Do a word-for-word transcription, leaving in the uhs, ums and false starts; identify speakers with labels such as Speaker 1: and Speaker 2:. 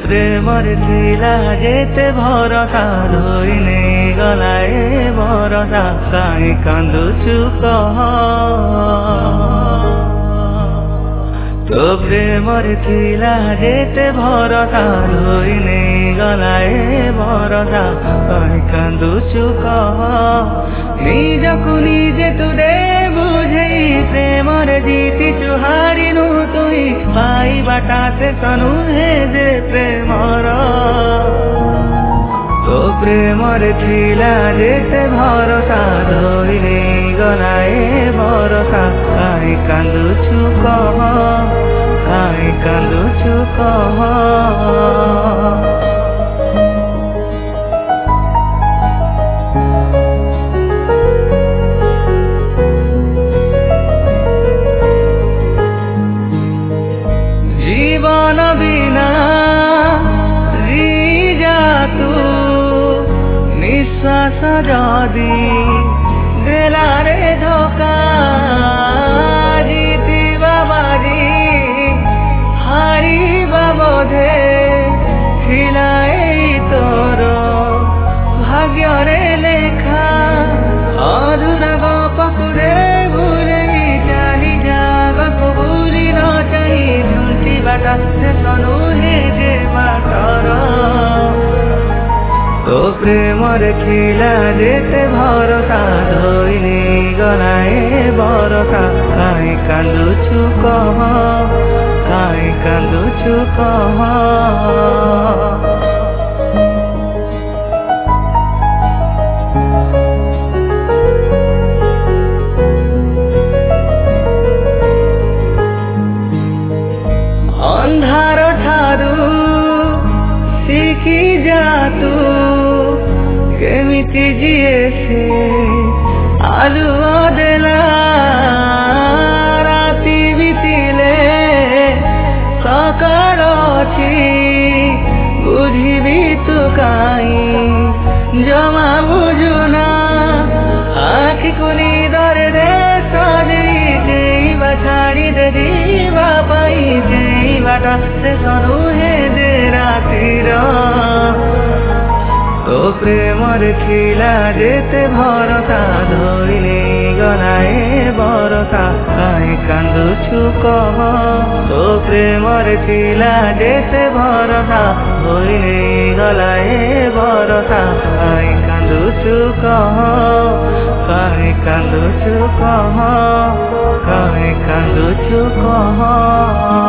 Speaker 1: ପ୍ରେମରେ ଥିଲା ଯେତେ ଭରସା ଧୋଇ ନେଇ ଗଲା ଏ ଭରସା କାହିଁ କାନ୍ଦୁଛୁ କହ। ତୋ ପ୍ରେମରେ ଥିଲା ଯେତେ ଭରସା ଧୋଇ ନେଇ ଗଲା ଏ ଭରସା କାହିଁ କାନ୍ଦୁଛୁ କହ। ନିଜକୁ ନିଜେ ତୁ ଦେ ବୁଝେଇ ପ୍ରେମରେ ଜିତିଛୁ ହାରିନୁ ତୁଇ ପାଇବାଟା ଶେଷ ନୁହେଁ ଯେ ପ୍ରେମର। ତୋ ପ୍ରେମରେ ଥିଲା ଯେତେ ଭରସା ଧୋଇ ନେଇ ଗଲା ଏ ଭରସା କାହିଁ କାନ୍ଦୁଛୁ କହ କାହିଁ କାନ୍ଦୁଛୁ କହ। জীবন বিনা তু নিঃশ্বাস যদি দেলারে ধোকা জিতিবা বাজি হারিবা বোধে ଥିଲା এই তোর ভাগ্যরে লেখা অধুরা গপକୁ রে ভুলেই চালি যাବାକୁ ভুলি ନ ଚାହିଁ ଝୁଣ୍ଟିବାଟା ଶେଷ ନୁହେଁ ଯେ ବାଟର। ତୋ ପ୍ରେମରେ ଥିଲା ଯେତେ ଭରସା ଧୋଇ ନେଇ ଗଲା ଏ ଭରସା କାହିଁ କାନ୍ଦୁଛୁ କହ କାହିଁ କାନ୍ଦୁଛୁ କହ। ଅନ୍ଧାର ଠାରୁ ଶିଖି ଯା ତୁ କେମିତି ଯିଏ ସେ ଆଲୁଅ ଦେଲା ରାତି ବିତିଲେ ସକାଳ ଅଛି ବୁଝିବି ତୁ କାହିଁ ଜମା ବୁଝୁନା ଆଖିକୁ ନିଦରେ ଦେ ସଜେଇ ଯେଇବା ଛାଡ଼ି ଦେ ଯିବା ପାଇଁ ଯେଇବାଟା ଶେଷ ନୁହେଁ ଯେ ରାତିର। ତୋ ପ୍ରେମରେ ଥିଲା ଯେତେ ଭରସା ଧୋଇ ନେଇ ଗଲା ଏ ଭରସା କାହିଁ କାନ୍ଦୁଛୁ କହ। ତୋ ପ୍ରେମରେ ଥିଲା ଯେତେ ଭରସା ଧୋଇ ନେଇ ଗଲା ଏ ଭରସା କାହିଁ କାନ୍ଦୁଛୁ କହ କାହିଁ କାନ୍ଦୁଛୁ କହ କାହିଁ କାନ୍ଦୁଛୁ କହ।